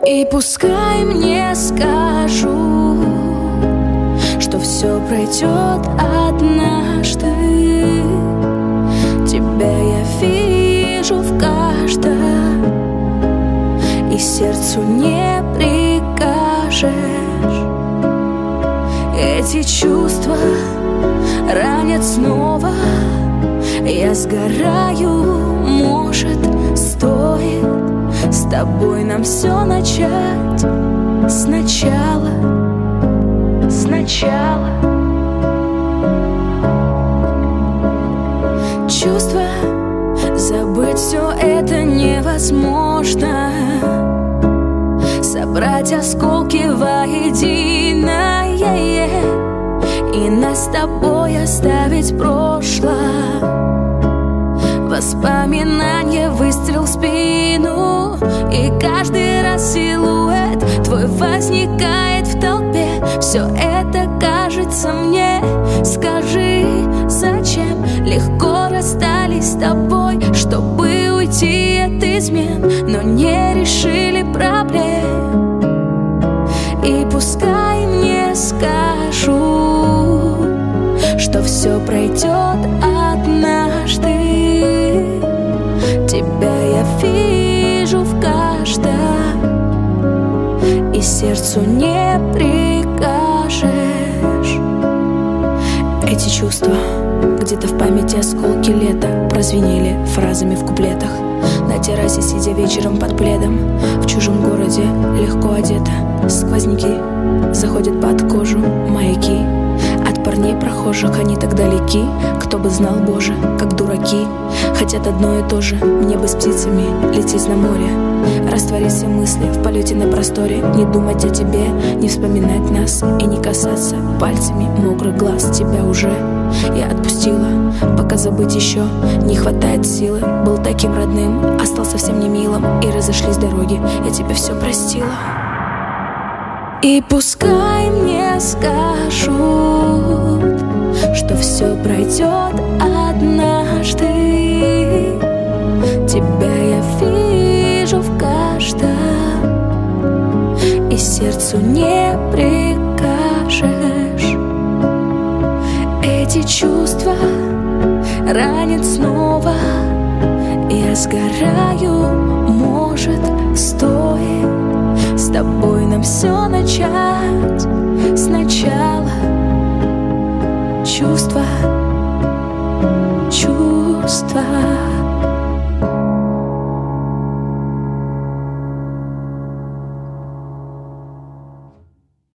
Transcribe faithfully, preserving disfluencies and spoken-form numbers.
И пускай мне скажут, что все пройдет однажды, тебя я вижу в каждом, и сердцу не прикажешь. Эти чувства ранят снова, я сгораю, может, стоит с тобой нам все начать сначала, сначала. Чувства, забыть все это невозможно, собрать осколки воедино и нас с тобой оставить прошлое. Воспоминания, выстрел в спину, и каждый раз силуэт твой возникает в толпе. Все это кажется мне, скажи, зачем легко расстались с тобой, чтобы уйти от измен, но не решили проблем. И пускай мне скажут, что все пройдет однажды, тебя я вижу в каждом, и сердцу не прикажешь. Эти чувства где-то в памяти осколки лета прозвенели фразами в куплетах. На террасе, сидя вечером под пледом, в чужом городе легко одета, сквозняки заходят под кожу, маяки от парней прохожих, они так далеки. Кто бы знал, Боже, как дураки хотят одно и то же, мне бы с птицами лететь на море, растворить все мысли в полете на просторе, не думать о тебе, не вспоминать нас и не касаться пальцами мокрых глаз. Тебя уже я отпустила, пока забыть еще не хватает силы. Был таким родным, а стал совсем не милым, и разошлись дороги, я тебе все простила. И пускай мне скажут, что все пройдет однажды, тебя я вижу в каждом, и сердцу не прикажешь. Эти чувства ранят снова, я сгораю, может, стоит с тобой нам все начать сначала. Чувства, чувства.